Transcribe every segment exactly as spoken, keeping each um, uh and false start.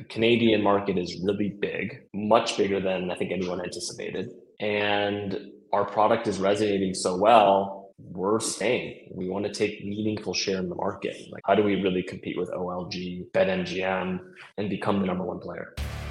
Canadian market is really big, much bigger than I think anyone anticipated. And our product is resonating so well, we're staying. We want to take meaningful share in the market. Like, how do we really compete with O L G, BetMGM, and become the number one player?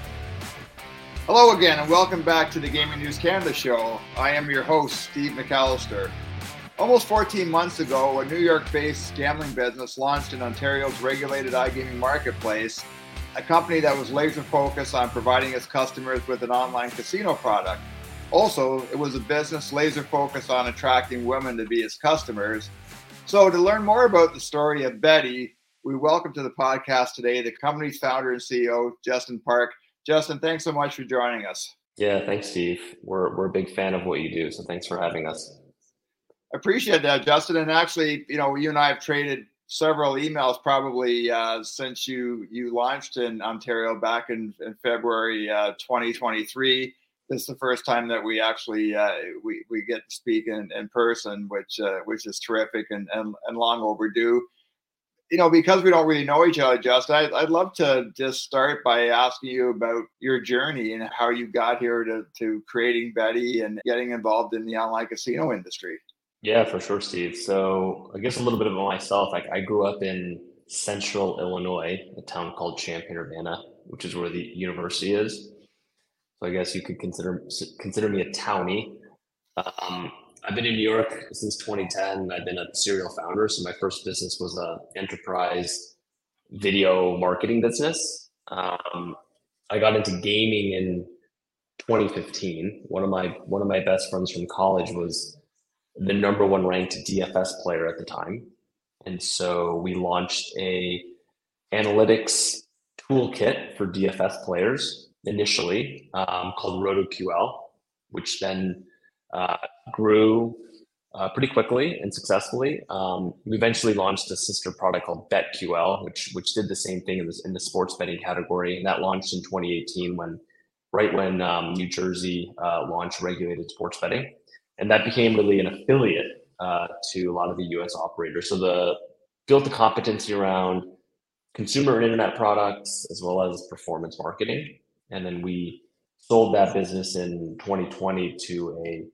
Hello again, and welcome back to the Gaming News Canada show. I am your host, Steve McAllister. Almost fourteen months ago, a New York-based gambling business launched in Ontario's regulated iGaming marketplace, a company that was laser-focused on providing its customers with an online casino product. Also, it was a business laser-focused on attracting women to be its customers. So to learn more about the story of Betty, we welcome to the podcast today the company's founder and C E O, Justin Park. Justin, thanks so much for joining us. Yeah, thanks, Steve. We're we're a big fan of what you do, so thanks for having us. Appreciate that, Justin. And actually, you know, you and I have traded several emails probably uh, since you you launched in Ontario back in, in February uh, twenty twenty-three. This is the first time that we actually uh, we we get to speak in, in person, which uh, which is terrific and, and and long overdue. You know, because we don't really know each other, Justin, I, I'd love to just start by asking you about your journey and how you got here to to creating Betty and getting involved in the online casino industry. Yeah, for sure, Steve. So I guess a little bit about myself. Like, I grew up in central Illinois, a town called Champaign-Urbana, which is where the university is. So I guess you could consider consider me a townie. Um, I've been in New York since twenty ten. I've been a serial founder. So my first business was a enterprise video marketing business. Um, I got into gaming in twenty fifteen. One of my one of my best friends from college was the number one ranked D F S player at the time. And so we launched a analytics toolkit for D F S players initially um, called RotoQL, which then uh, grew uh, pretty quickly and successfully. Um, we eventually launched a sister product called BetQL, which which did the same thing in, this, in the sports betting category. And that launched in twenty eighteen, when right when um, New Jersey uh, launched regulated sports betting. And that became really an affiliate uh, to a lot of the U S operators. So the built the competency around consumer and internet products as well as performance marketing. And then we sold that business in twenty twenty to a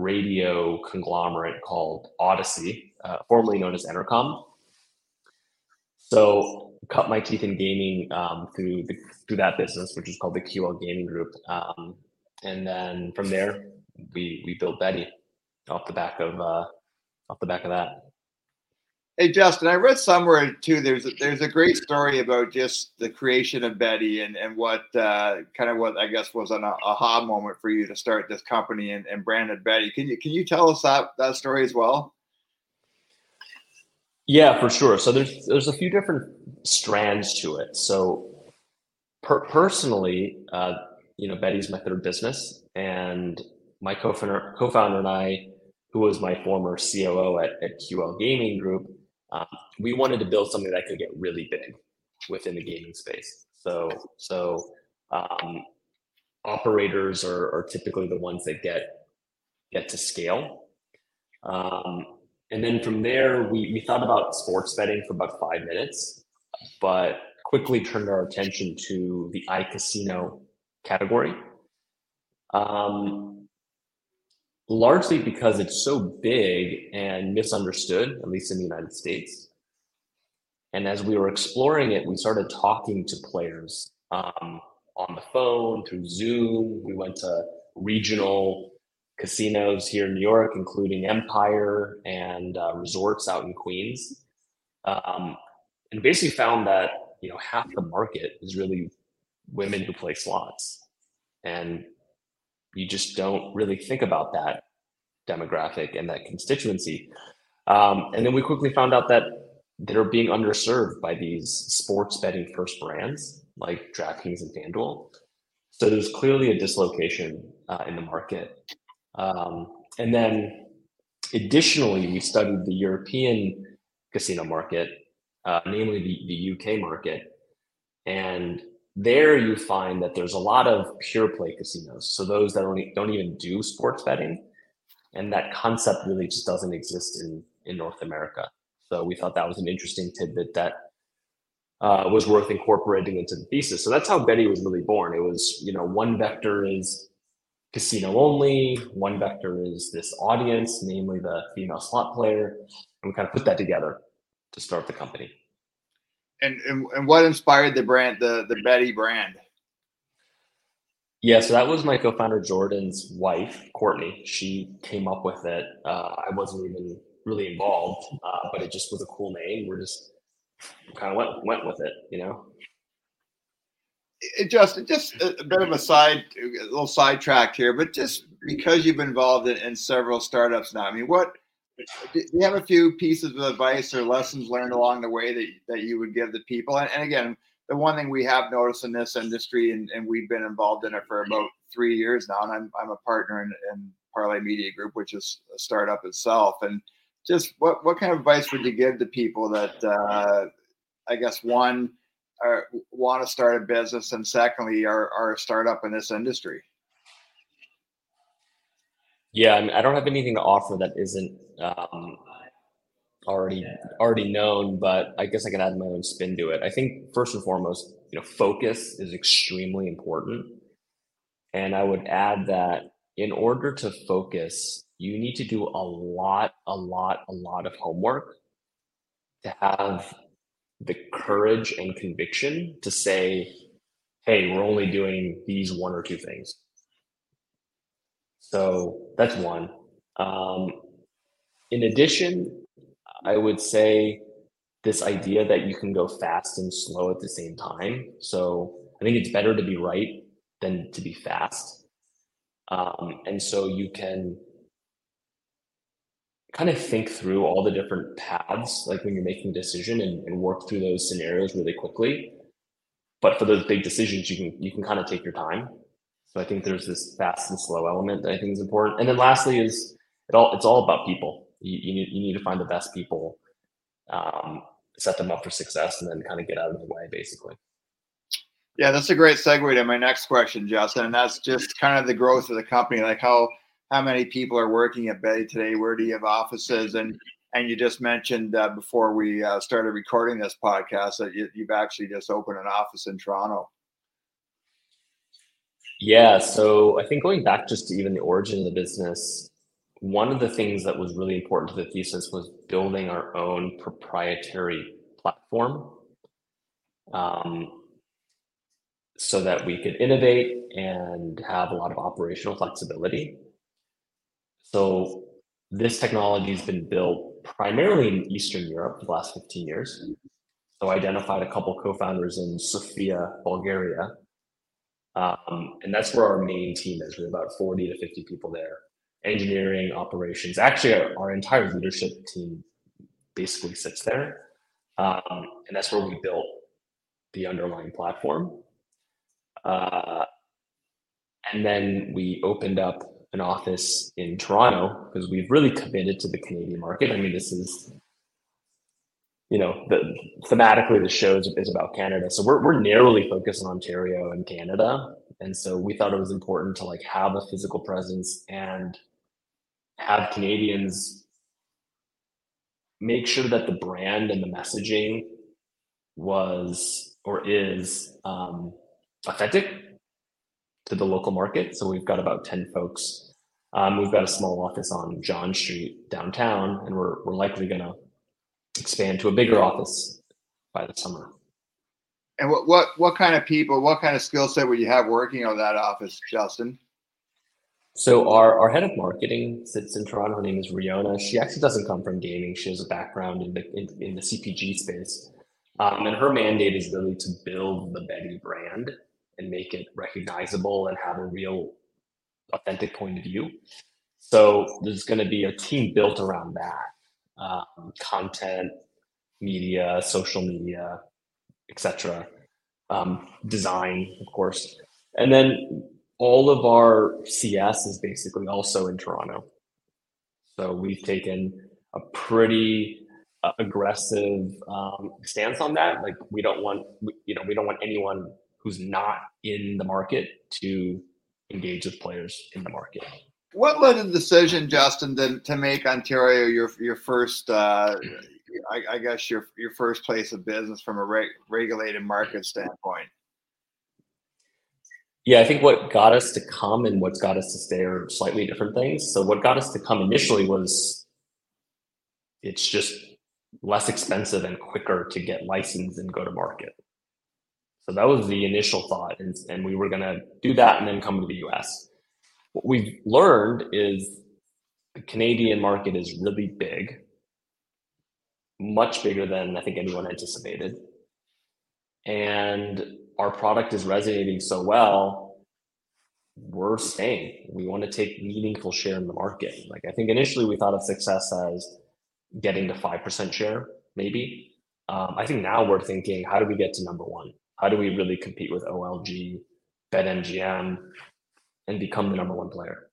radio conglomerate called Odyssey, uh, formerly known as Entercom. So cut my teeth in gaming um, through the, through that business, which is called the Q L Gaming Group. Um, and then from there, we we built Betty off the back of uh, off the back of that. Hey, Justin, I read somewhere too. There's a, there's a great story about just the creation of Betty and and what uh, kind of what I guess was an aha moment for you to start this company and, and branded Betty. Can you can you tell us that that story as well? Yeah, for sure. So there's there's a few different strands to it. So per- personally, uh, you know, Betty's my third business, and my co-founder, co-founder and I, who was my former C O O at, at Q L Gaming Group, um, we wanted to build something that could get really big within the gaming space. So, so um, operators are, are typically the ones that get get to scale. Um, and then from there, we, we thought about sports betting for about five minutes, but quickly turned our attention to the iCasino category. Um, largely because it's so big and misunderstood, at least in the United States. And as we were exploring it, we started talking to players um, on the phone, through Zoom. We went to regional casinos here in New York, including Empire and uh, resorts out in Queens. Um, and basically found that, you know, half the market is really women who play slots. And you just don't really think about that demographic and that constituency. Um, and then we quickly found out that they're being underserved by these sports betting first brands like DraftKings and FanDuel. So there's clearly a dislocation uh, in the market. Um, and then additionally, we studied the European casino market, uh, namely the, the U K market. And there you find that there's a lot of pure play casinos. So those that don't, don't even do sports betting. And that concept really just doesn't exist in, in North America. So we thought that was an interesting tidbit that uh, was worth incorporating into the thesis. So that's how Betty was really born. It was, you know, one vector is casino only, one vector is this audience, namely the female slot player, and we kind of put that together to start the company. And and, and what inspired the brand, the the Betty brand? Yeah, so that was my co-founder Jordan's wife, Courtney. She came up with it. Uh, I wasn't even really involved, uh, but it just was a cool name. We're just kind of went went with it, you know. It just just a bit of a side, a little sidetrack here, but just because you've been involved in, in several startups now, I mean, what do you have a few pieces of advice or lessons learned along the way that that you would give the people? And, and again, the one thing we have noticed in this industry, and, and we've been involved in it for about three years now, and I'm I'm a partner in, in Parlay Media Group, which is a startup itself. And just what what kind of advice would you give to people that uh, I guess one uh, want to start a business, and secondly are are a startup in this industry? Yeah, I mean, I don't have anything to offer that isn't um, already already known, but I guess I can add my own spin to it. I think first and foremost, you know, focus is extremely important. And I would add that in order to focus, you need to do a lot, a lot, a lot of homework to have the courage and conviction to say, hey, we're only doing these one or two things. So that's one. Um, in addition, I would say this idea that you can go fast and slow at the same time. So I think it's better to be right than to be fast. Um, and so you can kind of think through all the different paths, like when you're making a decision, and, and work through those scenarios really quickly. But for those big decisions, you can you can kind of take your time. So I think there's this fast and slow element that I think is important. And then lastly is it all it's all about people. You, you need you need to find the best people, um, set them up for success, and then kind of get out of the way, basically. Yeah, that's a great segue to my next question, Justin. And that's just kind of the growth of the company. Like how how many people are working at Betty today? Where do you have offices? And and you just mentioned uh, before we uh, started recording this podcast that you, you've actually just opened an office in Toronto. Yeah, so I think going back just to even the origin of the business, one of the things that was really important to the thesis was building our own proprietary platform, um, so that we could innovate and have a lot of operational flexibility. So this technology has been built primarily in Eastern Europe for the last fifteen years. So I identified a couple co-founders in Sofia, Bulgaria. Um, and that's where our main team is. We're about forty to fifty people there. Engineering, operations. Actually, our, our entire leadership team basically sits there. Um, and that's where we built the underlying platform. Uh, and then we opened up an office in Toronto because we've really committed to the Canadian market. I mean, this is, you know, the, thematically the show is, is about Canada. So we're, we're narrowly focused on Ontario and Canada. And so we thought it was important to like have a physical presence and have Canadians make sure that the brand and the messaging was or is um, authentic to the local market. So we've got about ten folks. Um, we've got a small office on John Street downtown, and we're we're likely going to expand to a bigger office by the summer. And what what what kind of people, what kind of skill set would you have working on that office, Justin? So our, our head of marketing sits in Toronto. Her name is Riona. She actually doesn't come from gaming. She has a background in the in, in the C P G space, um, and her mandate is really to build the Betty brand and make it recognizable and have a real authentic point of view. So there's going to be a team built around that, um, content, media, social media, et cetera, um, design, of course. And then all of our C S is basically also in Toronto. So we've taken a pretty uh, aggressive um, stance on that. Like we don't want, you know, we don't want anyone who's not in the market to engage with players in the market. What led to the decision, Justin, to, to make Ontario your your first uh, I, I guess your your first place of business from a reg, regulated market standpoint? Yeah, I think what got us to come and what's got us to stay are slightly different things. So what got us to come initially was it's just less expensive and quicker to get licensed and go to market. So that was the initial thought, and, and we were going to do that and then come to the U S. What we've learned is the Canadian market is really big, much bigger than I think anyone anticipated. And our product is resonating so well, we're staying. We want to take meaningful share in the market. Like, I think initially we thought of success as getting to five percent share, maybe. Um, I think now we're thinking, how do we get to number one? How do we really compete with O L G, BetMGM, and become the number one player?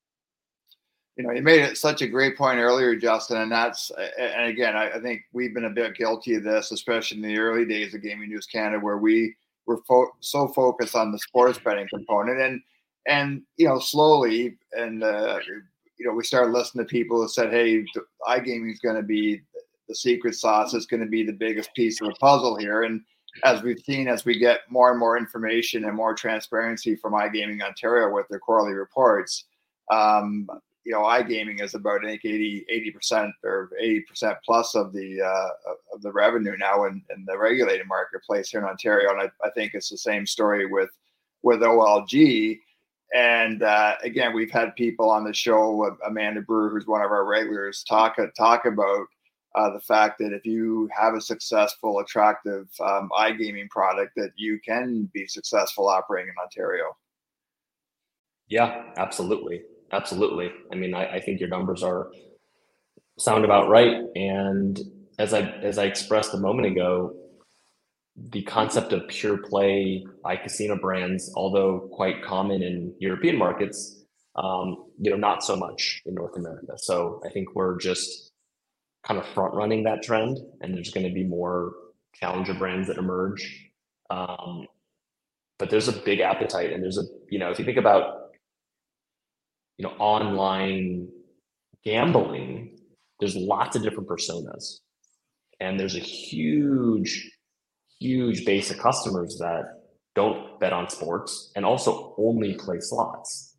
You know, you made it such a great point earlier, Justin, and that's, and again, I, I think we've been a bit guilty of this, especially in the early days of Gaming News Canada, where we were fo- so focused on the sports betting component, and and you know, slowly, and uh, you know, we started listening to people who said, "Hey, iGaming is going to be the secret sauce. It's going to be the biggest piece of the puzzle here." And as we've seen, as we get more and more information and more transparency from iGaming Ontario with their quarterly reports, um, you know, iGaming is about, I think, eighty percent or eighty percent plus of the uh, of the revenue now in, in the regulated marketplace here in Ontario. And I, I think it's the same story with with O L G. And uh, again, we've had people on the show, Amanda Brewer, who's one of our regulars, talk talk about uh, the fact that if you have a successful, attractive um, iGaming product, that you can be successful operating in Ontario. Yeah, absolutely. Absolutely. I mean, I, I think your numbers are sound about right. And as I as I expressed a moment ago, the concept of pure play iCasino brands, although quite common in European markets, um, you know, not so much in North America. So I think we're just kind of front running that trend, and there's going to be more challenger brands that emerge. Um, but there's a big appetite, and there's a, you know, if you think about, you know, online gambling, there's lots of different personas, and there's a huge, huge base of customers that don't bet on sports and also only play slots.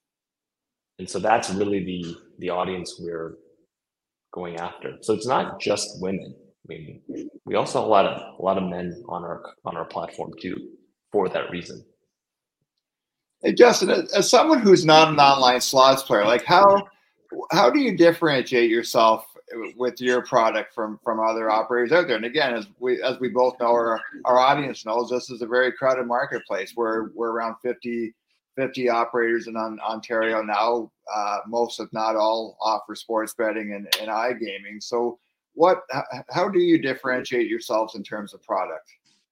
And so that's really the the audience we're going after. So it's not just women. I mean, we also have a lot of a lot of men on our on our platform too, for that reason. Hey, Justin, as someone who's not an online slots player, like how how do you differentiate yourself with your product from from other operators out there? And again, as we as we both know, our our audience knows, this is a very crowded marketplace. We're we're around fifty, fifty operators in on, Ontario now. Uh, most, if not all, offer sports betting and, and iGaming. So, what? How do you differentiate yourselves in terms of product?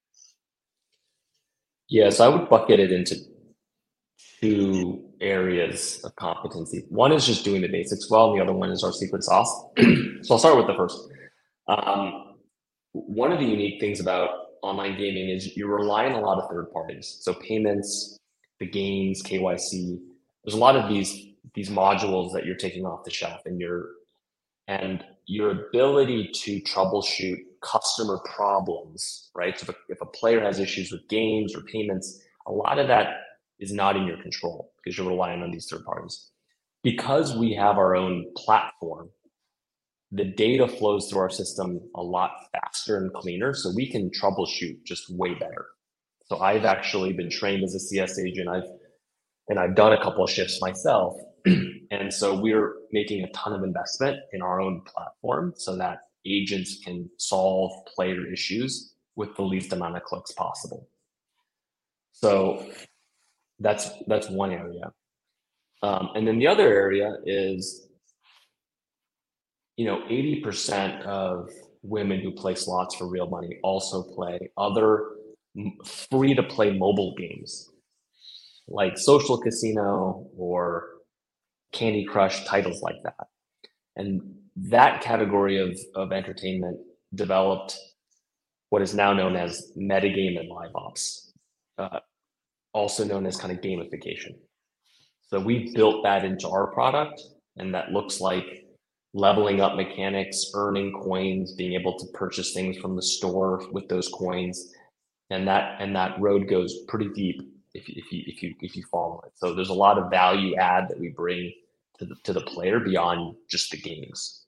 Yes, I would bucket it into two areas of competency. One is just doing the basics well, and the other one is our secret sauce. So I'll start with the first. Um, one of the unique things about online gaming is you rely on a lot of third parties. So payments, the games, K Y C. There's a lot of these these modules that you're taking off the shelf, and your and your ability to troubleshoot customer problems, right? So if a, if a player has issues with games or payments, a lot of that is not in your control because you're relying on these third parties. Because we have our own platform, the data flows through our system a lot faster and cleaner, so we can troubleshoot just way better. So I've actually been trained as a C S agent. I've and I've done a couple of shifts myself. And so we're making a ton of investment in our own platform so that agents can solve player issues with the least amount of clicks possible. So that's that's one area. Um, and then the other area is, you know, eighty percent of women who play slots for real money also play other free to play mobile games like Social Casino or Candy Crush, titles like that. And that category of, of entertainment developed what is now known as metagame and live ops, uh, also known as kind of gamification. So we built that into our product, and that looks like leveling up mechanics, earning coins, being able to purchase things from the store with those coins, and that and that road goes pretty deep if you, if you if you if you follow it. So there's a lot of value add that we bring to the to the player beyond just the games.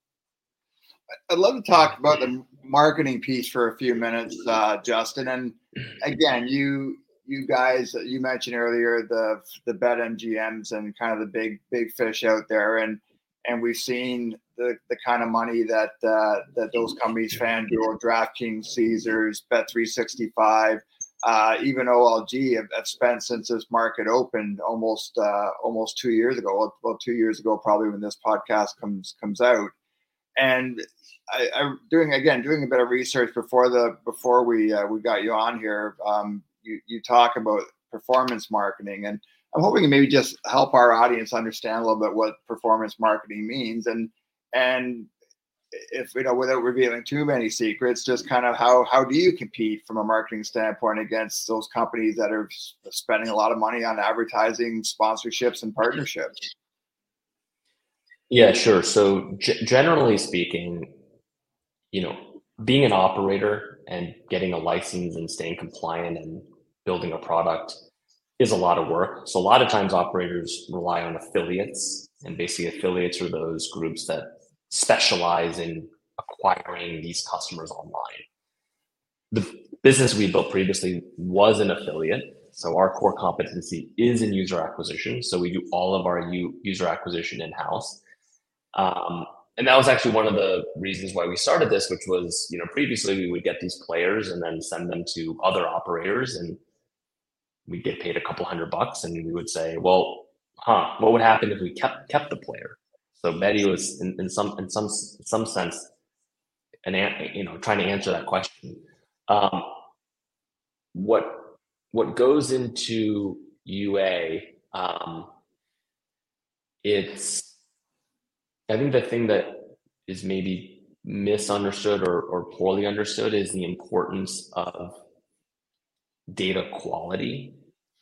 I'd love to talk about the marketing piece for a few minutes, uh, Justin. And again, you you guys you mentioned earlier the the BetMGMs and kind of the big big fish out there, and and we've seen the the kind of money that uh, that those companies, FanDuel, DraftKings, Caesars, Bet three sixty-five, uh, even O L G have, have spent since this market opened almost uh, almost two years ago. Well, two years ago, probably when this podcast comes comes out. And I, I'm doing again doing a bit of research before the before we uh, we got you on here. Um, you you talk about performance marketing, and I'm hoping to maybe just help our audience understand a little bit what performance marketing means, and and if you know without revealing too many secrets, just kind of how how do you compete from a marketing standpoint against those companies that are spending a lot of money on advertising, sponsorships, and partnerships? Yeah, sure. So g- generally speaking, you know, being an operator and getting a license and staying compliant and building a product is a lot of work. So a lot of times operators rely on affiliates, and basically affiliates are those groups that specialize in acquiring these customers online. The business we built previously was an affiliate. So our core competency is in user acquisition. So we do all of our u- user acquisition in-house. Um, and that was actually one of the reasons why we started this, which was, you know, previously we would get these players and then send them to other operators, and we'd get paid a couple hundred bucks, and we would say, well, huh, what would happen if we kept kept the player? So Betty was in, in some in some some sense, an you know, trying to answer that question. Um, what what goes into U A? Um, it's I think the thing that is maybe misunderstood or, or poorly understood is the importance of data quality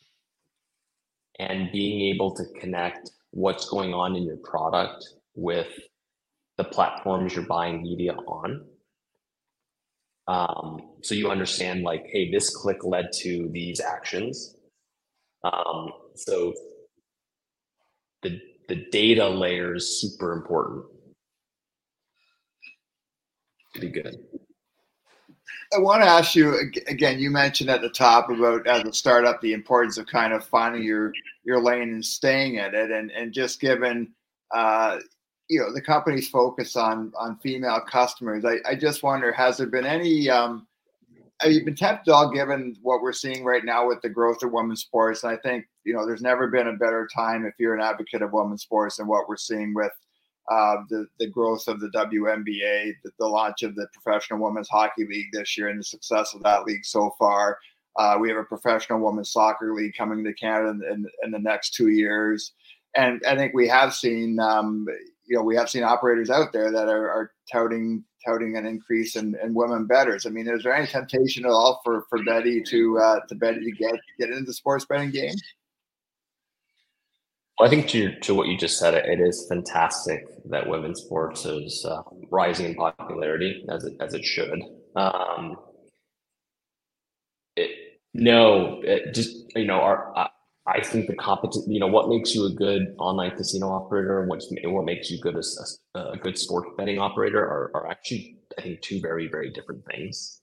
and being able to connect what's going on in your product with the platforms you're buying media on. Um, so you understand, like, hey, this click led to these actions. Um, so the the data layer is super important to be good. I want to ask you again. You mentioned at the top about as a startup the importance of kind of finding your your lane and staying at it, and and just given uh, you know the company's focus on on female customers. I, I just wonder, has there been any? Um, have you been tempted at all, given what we're seeing right now with the growth of women's sports? And I think you know there's never been a better time if you're an advocate of women's sports than what we're seeing with. Uh, the the growth of the W N B A, the, the launch of the Professional Women's Hockey League this year, and the success of that league so far. Uh, we have a Professional Women's Soccer League coming to Canada in, in, in the next two years, and I think we have seen, um, you know, we have seen operators out there that are, are touting touting an increase in, in women bettors. I mean, is there any temptation at all for for Betty to uh, to Betty to get get into the sports betting game? Well, I think to to what you just said, it is fantastic that women's sports is uh, rising in popularity as it as it should. Um, it, no, it just you know, our I, I think the competition. You know, what makes you a good online casino operator, and what's what makes you good as a, a good sports betting operator are are actually, I think, two very very different things.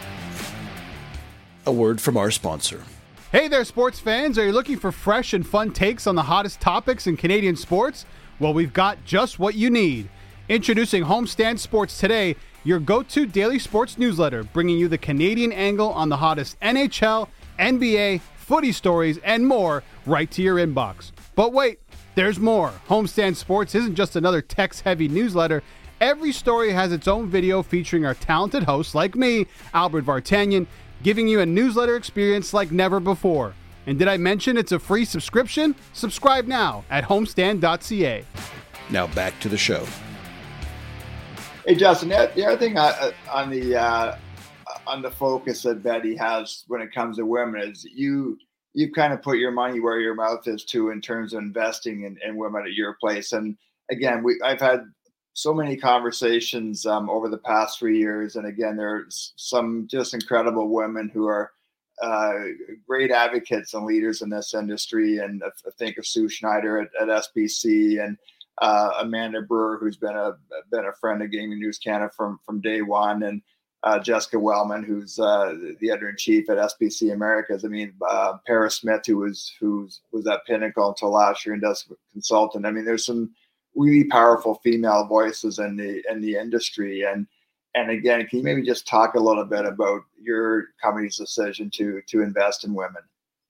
A word from our sponsor. Hey there, sports fans. Are you looking for fresh and fun takes on the hottest topics in Canadian sports? Well, we've got just what you need. Introducing Homestand Sports Today, your go-to daily sports newsletter, bringing you the Canadian angle on the hottest N H L, N B A, footy stories, and more right to your inbox. But wait, there's more. Homestand Sports isn't just another text-heavy newsletter. Every story has its own video featuring our talented hosts like me, Albert Vartanian, giving you a newsletter experience like never before. And did I mention it's a free subscription? Subscribe now at homestand dot c a. Now back to the show. Hey, Justin, the other thing on the uh, on the focus that Betty has when it comes to women is you you kind of put your money where your mouth is too in terms of investing in, in women at your place. And again, we I've had so many conversations um, over the past three years. And again, there's some just incredible women who are uh, great advocates and leaders in this industry. And I think of Sue Schneider at, at S B C, and uh, Amanda Brewer, who's been a been a friend of Gaming News Canada from, from day one, and uh, Jessica Wellman, who's uh, the editor-in-chief at S B C Americas. I mean, uh, Paris Smith, who was who was at Pinnacle until last year and does consultant. I mean, there's some really powerful female voices in the in the industry. And and again, can you maybe just talk a little bit about your company's decision to to invest in women?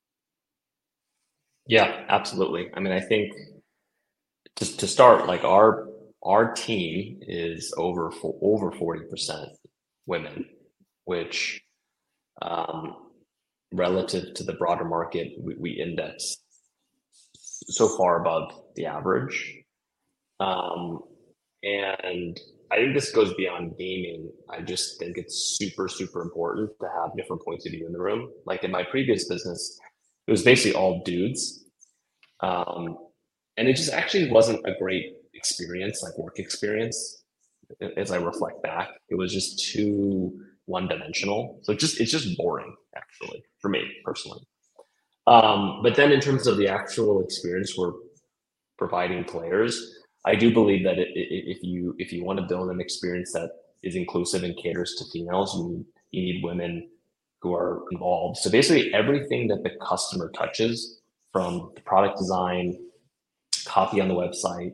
Yeah, absolutely. I mean, I think just to start, like our our team is over for over forty percent women, which um, relative to the broader market, we, we index so far above the average. Um, and I think this goes beyond gaming. I just think it's super, super important to have different points of view in the room. Like in my previous business, it was basically all dudes. Um, and it just actually wasn't a great experience, like work experience. As I reflect back, it was just too one-dimensional. So it just it's just boring, actually, for me personally. Um, but then in terms of the actual experience we're providing players, I do believe that it, it, if you if you want to build an experience that is inclusive and caters to females, you need, you need women who are involved. So basically everything that the customer touches, from the product design, copy on the website,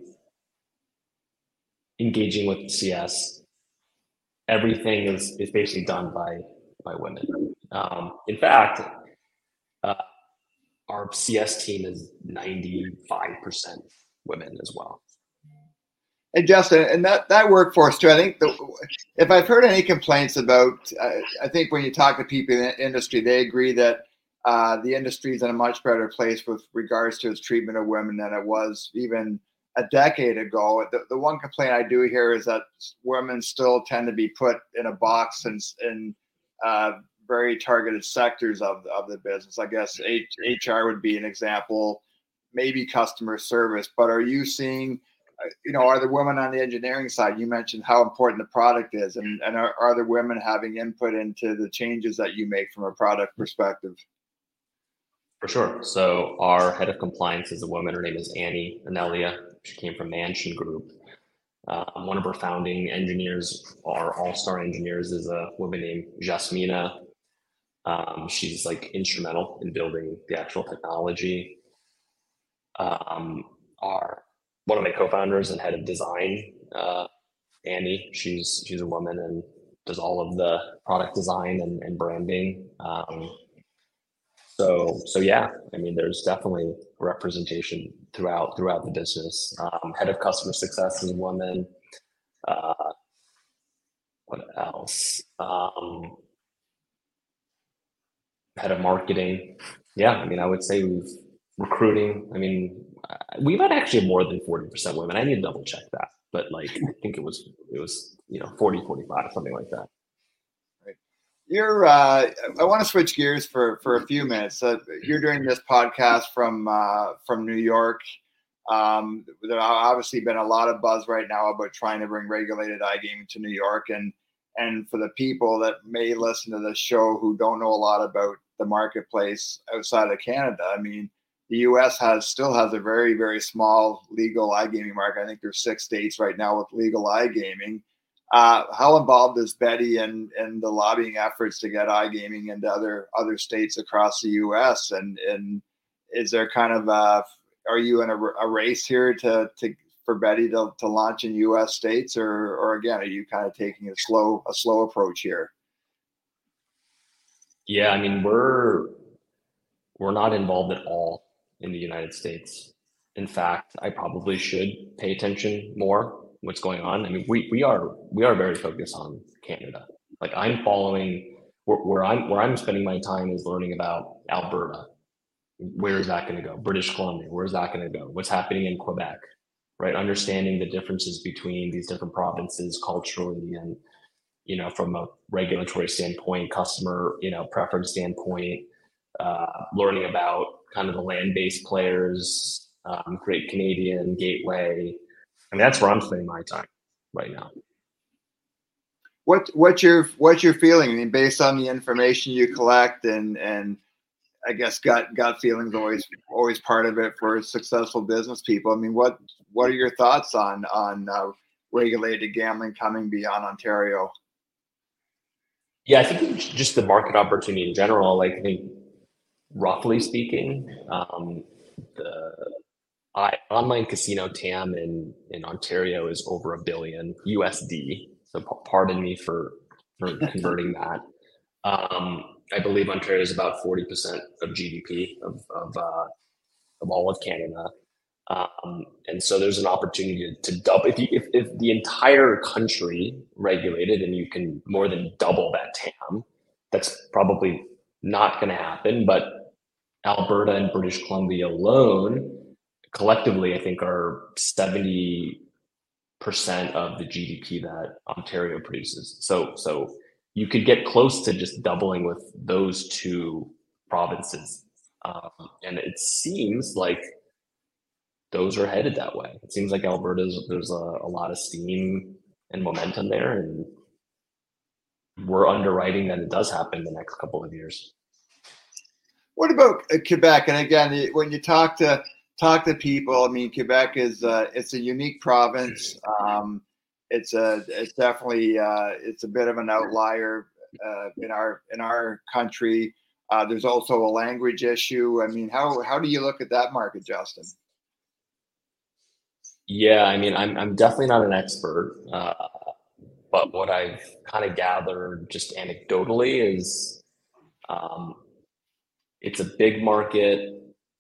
engaging with C S, everything is, is basically done by, by women. Um, in fact, uh, our C S team is ninety-five percent women as well. Hey, Justin, and that, that workforce too, I think the, if I've heard any complaints about, uh, I think when you talk to people in the industry, they agree that uh, the industry is in a much better place with regards to its treatment of women than it was even a decade ago. The, the one complaint I do hear is that women still tend to be put in a box and in uh, very targeted sectors of, of the business. I guess H R would be an example, maybe customer service, but are you seeing, you know, are there women on the engineering side? You mentioned how important the product is, and, and are, are there women having input into the changes that you make from a product perspective? For sure. So our head of compliance is a woman. Her name is Annie Anelia. She came from Mansion Group. Uh, one of our founding engineers, our all-star engineers, is a woman named Jasmina. Um, she's like instrumental in building the actual technology. Um, our One of my co-founders and head of design, uh, Annie, she's she's a woman and does all of the product design and, and branding. Um, so so yeah, I mean, there's definitely representation throughout throughout the business. Um, head of customer success is a woman. Uh, what else? Um, head of marketing. Yeah, I mean, I would say we've recruiting. I mean, we've had actually more than forty percent women. I need to double check that, but like, I think it was, it was, you know, forty, forty-five, something like that. Right. You're, uh, I want to switch gears for, for a few minutes. Uh, you're doing this podcast from, uh, from New York. Um, there's obviously been a lot of buzz right now about trying to bring regulated iGaming to New York. And, and for the people that may listen to this show who don't know a lot about the marketplace outside of Canada, I mean, the U S has still has a very, very small legal iGaming market. I think there's six states right now with legal iGaming. Uh, how involved is Betty in, in the lobbying efforts to get iGaming into other other states across the U S? And and is there kind of a, are you in a, a race here to to for Betty to, to launch in U S states, or or again, are you kind of taking a slow a slow approach here? Yeah, I mean, we're we're not involved at all in the United States. In fact, I probably should pay attention more what's going on. I mean, we we are we are very focused on Canada. Like I'm following where, where I'm where I'm spending my time is learning about Alberta. Where is that going to go? British Columbia. Where is that going to go? What's happening in Quebec? Right, understanding the differences between these different provinces culturally, and you know, from a regulatory standpoint, customer, you know, preference standpoint, uh, learning about kind of the land-based players, um, Great Canadian, Gateway. I mean, that's where I'm spending my time. right now. What what's your what's your feeling? I mean, based on the information you collect, and and I guess gut gut feelings always always part of it for successful business people. I mean, what what are your thoughts on on uh, regulated gambling coming beyond Ontario? Yeah, I think just the market opportunity in general. Like, I think, roughly speaking, um, the I, online casino T A M in in Ontario is over a billion U S D. So p- pardon me for for converting that. Um, I believe Ontario is about forty percent of G D P of of, uh, of all of Canada, um, and so there's an opportunity to, to double. If, you, if if the entire country regulated and you can more than double that T A M, that's probably not going to happen. But Alberta and British Columbia alone, collectively, I think, are seventy percent of the G D P that Ontario produces. So, so you could get close to just doubling with those two provinces, um, and it seems like those are headed that way. It seems like Alberta's there's a, a lot of steam and momentum there, and we're underwriting that it does happen in the next couple of years. What about uh, Quebec? And again, when you talk to talk to people, I mean, Quebec is uh, it's a unique province. Um, it's a it's definitely uh, it's a bit of an outlier uh, in our in our country. Uh, there's also a language issue. I mean, how how do you look at that market, Justin? Yeah, I mean, I'm I'm definitely not an expert, uh, but what I've kind of gathered just anecdotally is um, it's a big market.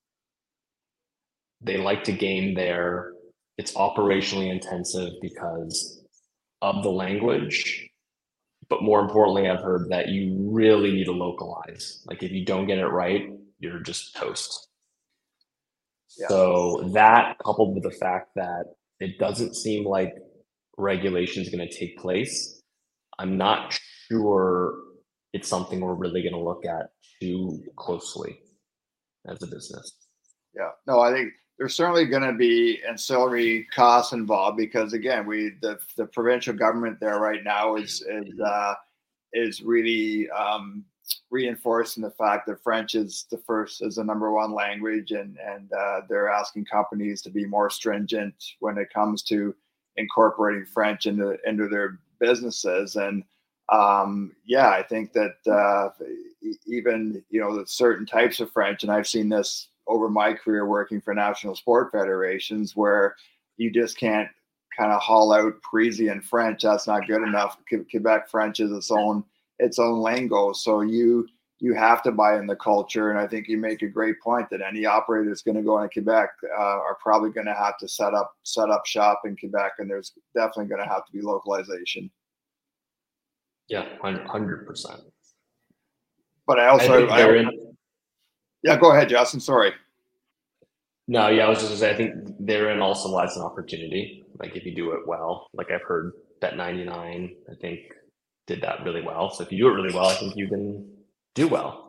They like to game there. It's operationally intensive because of the language. But more importantly, I've heard that you really need to localize. Like, if you don't get it right, you're just toast. Yeah. So that, coupled with the fact that it doesn't seem like regulation is going to take place, I'm not sure it's something we're really going to look at too closely as a business. Yeah, no, I think there's certainly going to be ancillary costs involved because, again, we the the provincial government there right now is is uh, is really um, reinforcing the fact that French is the first is the number one language, and and uh, they're asking companies to be more stringent when it comes to incorporating French into into their businesses. And um, yeah, I think that uh, even you know the certain types of French, and I've seen this over my career working for national sport federations, where you just can't kind of haul out Parisian French. That's not good enough. Quebec French is its own its own lingo. So you you have to buy in the culture. And I think you make a great point that any operator that's going to go into Quebec uh, are probably going to have to set up set up shop in Quebec, and there's definitely going to have to be localization. Yeah, one hundred percent. But I also, I, I, yeah, go ahead, Justin. Sorry. No, yeah, I was just gonna say, I think therein also lies an opportunity. Like, if you do it well, like I've heard Bet ninety-nine, I think, did that really well. So if you do it really well, I think you can do well.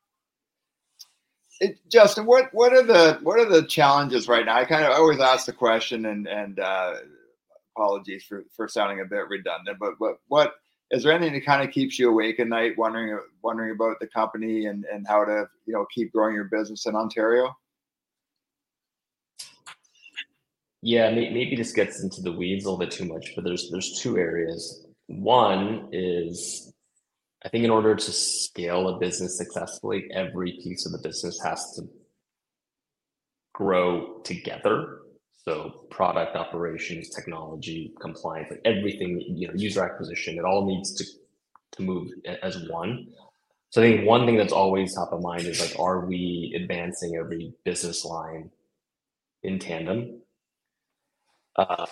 It, Justin, what what are the what are the challenges right now? I kind of I always ask the question, and and uh, apologies for, for sounding a bit redundant, but what what is there anything that kind of keeps you awake at night, wondering wondering about the company and, and how to you know keep growing your business in Ontario? Yeah, maybe this gets into the weeds a little bit too much, but there's there's two areas. One is, I think in order to scale a business successfully, every piece of the business has to grow together. So product, operations, technology, compliance, like everything, you know, user acquisition, it all needs to to move as one. So I think one thing that's always top of mind is like, are we advancing every business line in tandem? Uh,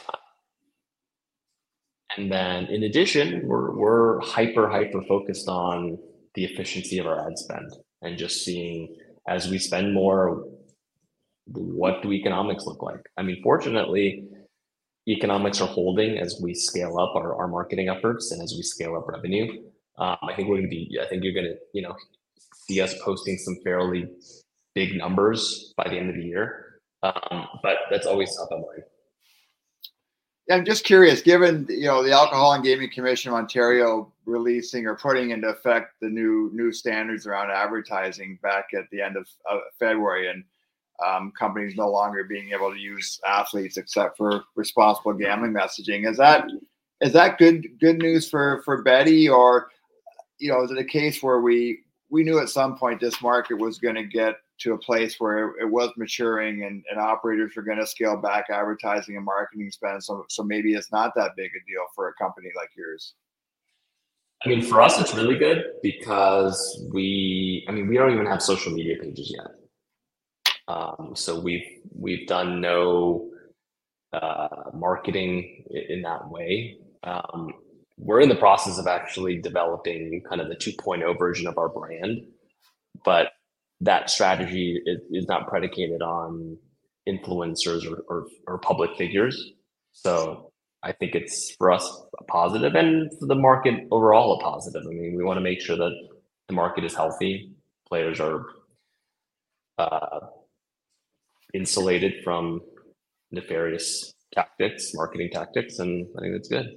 and then in addition, we're we're hyper, hyper focused on the efficiency of our ad spend and just seeing as we spend more, what do economics look like? I mean, fortunately, economics are holding as we scale up our, our marketing efforts and as we scale up revenue. Um, I think we're going to be, I think you're going to, you know, see us posting some fairly big numbers by the end of the year. Um, but that's always top of mind. I'm just curious, given, you know, the Alcohol and Gaming Commission of Ontario releasing or putting into effect the new new standards around advertising back at the end of, of February, and um, companies no longer being able to use athletes except for responsible gambling messaging. Is that is that good good news for for Betty, or, you know, is it a case where we we knew at some point this market was going to get to a place where it was maturing and, and operators were going to scale back advertising and marketing spend. So, so maybe it's not that big a deal for a company like yours. I mean, for us, it's really good because we, I mean, we don't even have social media pages yet. Um, so we've, we've done no uh, marketing in that way. Um, we're in the process of actually developing kind of the two point oh version of our brand, but that strategy is, is not predicated on influencers or, or, or public figures. So I think it's, for us, a positive, and for the market overall a positive. I mean, we want to make sure that the market is healthy, players are uh, insulated from nefarious tactics, marketing tactics, and I think that's good.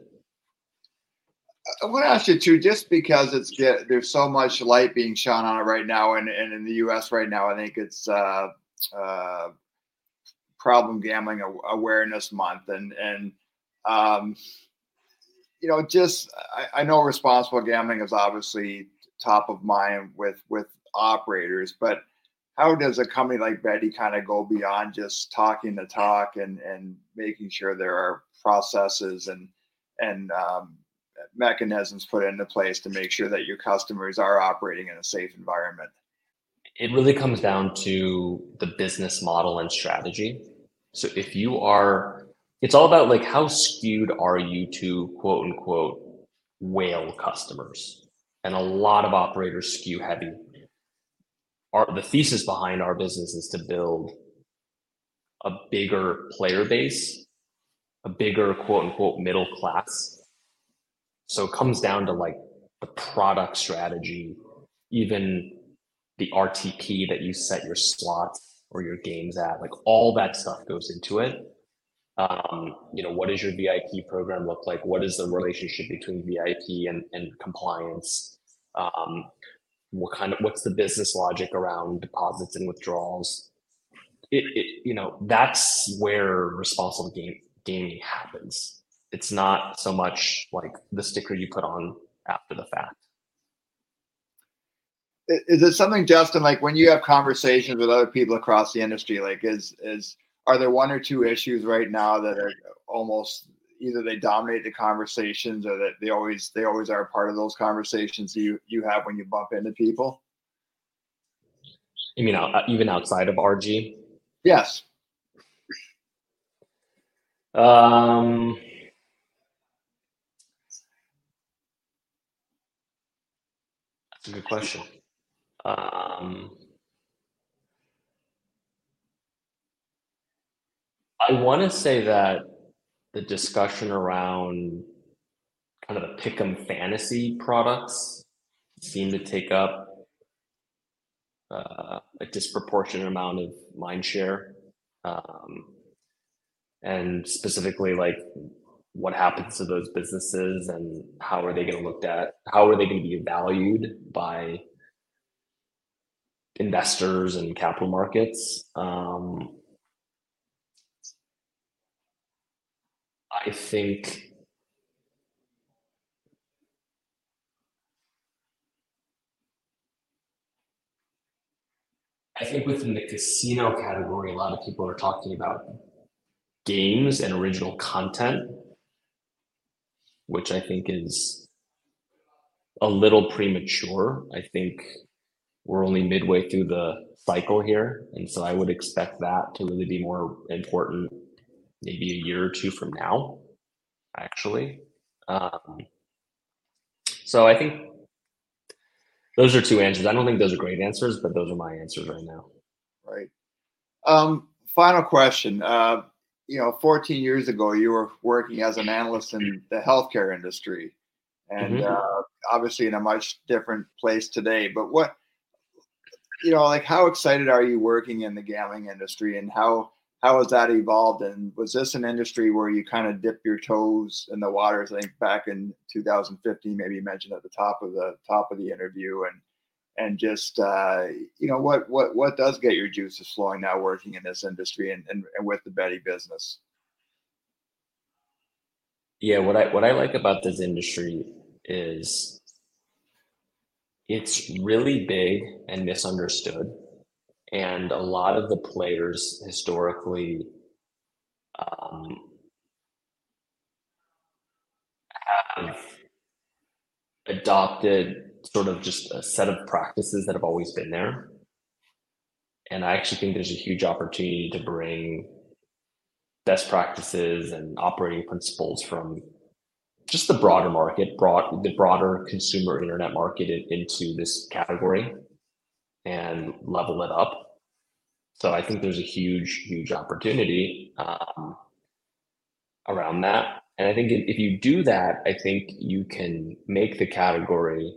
I want to ask you too, just because it's get, there's so much light being shone on it right now, and, and in the U S right now, I think it's uh, uh, Problem Gambling Awareness Month, and and um, you know, just I, I know responsible gambling is obviously top of mind with with operators, but how does a company like Betty kind of go beyond just talking the talk and and making sure there are processes and and um, mechanisms put into place to make sure that your customers are operating in a safe environment? It really comes down to the business model and strategy. So if you are, it's all about like, how skewed are you to quote unquote whale customers? And a lot of operators skew heavy. Our, the thesis behind our business is to build a bigger player base, a bigger quote unquote middle class. So it comes down to like the product strategy, even the R T P that you set your slots or your games at, like all that stuff goes into it. Um, you know, what does your V I P program look like? What is the relationship between V I P and, and compliance? Um, what kind of, what's the business logic around deposits and withdrawals? It, it you know, that's where responsible game, gaming happens. It's not so much like the sticker you put on after the fact. Is it something, Justin, like when you have conversations with other people across the industry, like is, is, are there one or two issues right now that are almost either they dominate the conversations or that they always, they always are a part of those conversations you, you have when you bump into people? You mean uh, even outside of R G? Yes. Um, that's a good question. Um, I want to say that the discussion around kind of the pick'em fantasy products seem to take up uh, a disproportionate amount of mind share. Um, and specifically like what happens to those businesses and how are they going to look at, how are they going to be valued by investors and capital markets. Um, I think I think within the casino category, a lot of people are talking about games and original content, which I think is a little premature. I think we're only midway through the cycle here. And so I would expect that to really be more important maybe a year or two from now, actually. Um, so I think those are two answers. I don't think those are great answers, but those are my answers right now. Right. Um, final question. Uh, you know, fourteen years ago, you were working as an analyst in the healthcare industry, and mm-hmm. uh, obviously in a much different place today. But what, you know, like how excited are you working in the gambling industry, and how how has that evolved? And was this an industry where you kind of dip your toes in the waters? I think back in two thousand fifteen, maybe you mentioned at the top of the top of the interview, and and just uh, you know what what what does get your juices flowing now working in this industry and, and, and with the Betty business? Yeah, what I what I like about this industry is it's really big and misunderstood. And a lot of the players historically um, have adopted sort of just a set of practices that have always been there. And I actually think there's a huge opportunity to bring best practices and operating principles from just the broader market, broad, the broader consumer internet market in, into this category and level it up. So I think there's a huge, huge opportunity um, around that. And I think if you do that, I think you can make the category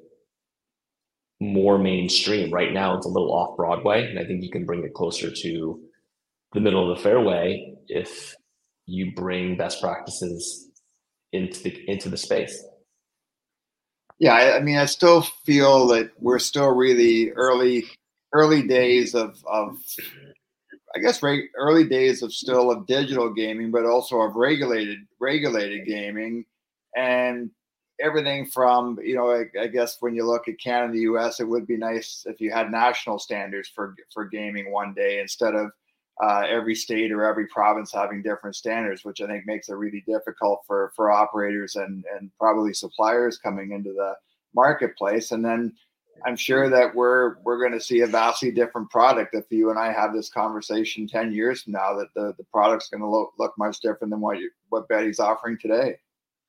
more mainstream. Right now, it's a little off Broadway, and I think you can bring it closer to the middle of the fairway if you bring best practices into the into the space. Yeah, I, I mean, I still feel that we're still really early early days of of I guess re- early days of still of digital gaming, but also of regulated regulated gaming, and everything from, you know, I, I guess when you look at Canada and the U S, it would be nice if you had national standards for for gaming one day instead of uh, every state or every province having different standards, which I think makes it really difficult for for operators and and probably suppliers coming into the marketplace. And then I'm sure that we're we're going to see a vastly different product if you and I have this conversation ten years from now, that the, the product's going to look, look much different than what you, what Betty's offering today.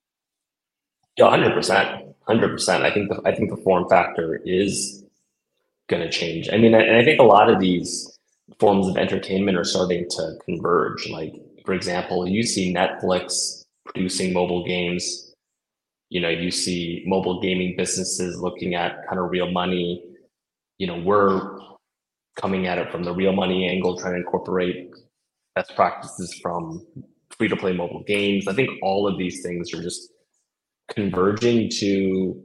Yeah, one hundred percent. one hundred percent. I think the, I think the form factor is going to change. I mean, and I think a lot of these forms of entertainment are starting to converge. Like, for example, you see Netflix producing mobile games. You know, you see mobile gaming businesses looking at kind of real money. You know, we're coming at it from the real money angle, trying to incorporate best practices from free-to-play mobile games. I think all of these things are just converging to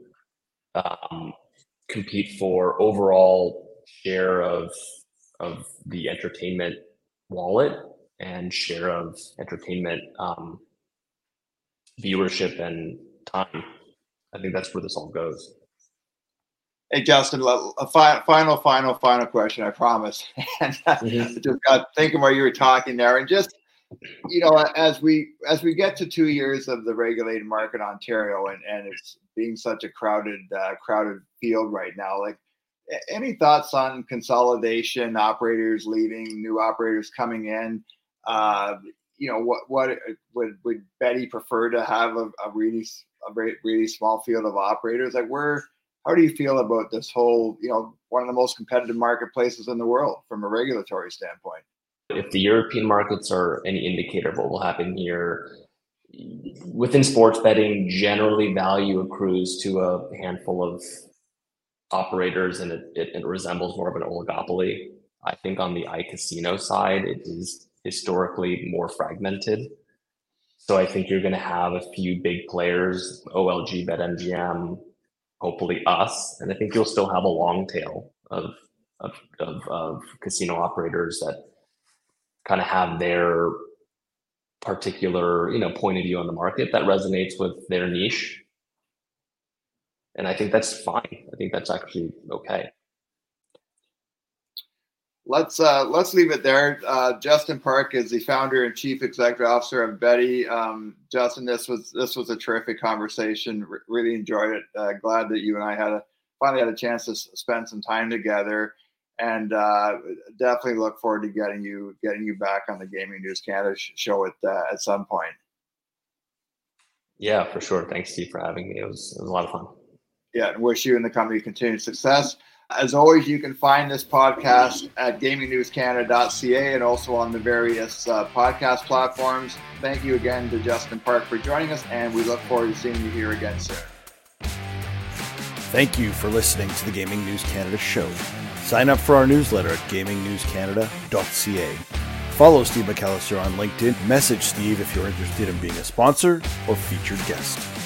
um, compete for overall share of of the entertainment wallet and share of entertainment um, viewership and time. I think that's where this all goes. Hey, Justin, a fi- final, final, final question, I promise. And mm-hmm. just got thinking while you were talking there, and just, you know, as we as we get to two years of the regulated market in Ontario, and, and it's being such a crowded uh, crowded field right now, like, any thoughts on consolidation, operators leaving, new operators coming in? Uh, you know, what what would would Betty prefer to have a, a really a very, really small field of operators? Like, where, how do you feel about this whole, you know, one of the most competitive marketplaces in the world from a regulatory standpoint? If the European markets are any indicator of what will happen here, within sports betting, generally value accrues to a handful of operators, and it, it, it resembles more of an oligopoly. I think on the iCasino side, it is historically more fragmented. So I think you're going to have a few big players, O L G, BetMGM, hopefully us, and I think you'll still have a long tail of of, of, of casino operators that kind of have their particular, you know, point of view on the market that resonates with their niche. And I think that's fine. I think that's actually okay. Let's uh, let's leave it there. Uh, Justin Park is the founder and chief executive officer of Betty. Um, Justin, this was this was a terrific conversation. R- really enjoyed it. Uh, glad that you and I had a, finally had a chance to s- spend some time together, and uh, definitely look forward to getting you getting you back on the Gaming News Canada sh- show at uh, at some point. Yeah, for sure. Thanks, Steve, for having me. It was it was a lot of fun. Yeah, and wish you and the company continued success. As always, you can find this podcast at gaming news canada dot c a and also on the various uh, podcast platforms. Thank you again to Justin Park for joining us, and we look forward to seeing you here again soon. Thank you for listening to the Gaming News Canada show. Sign up for our newsletter at gaming news canada dot c a. Follow Steve McAllister on LinkedIn. Message Steve if you're interested in being a sponsor or featured guest.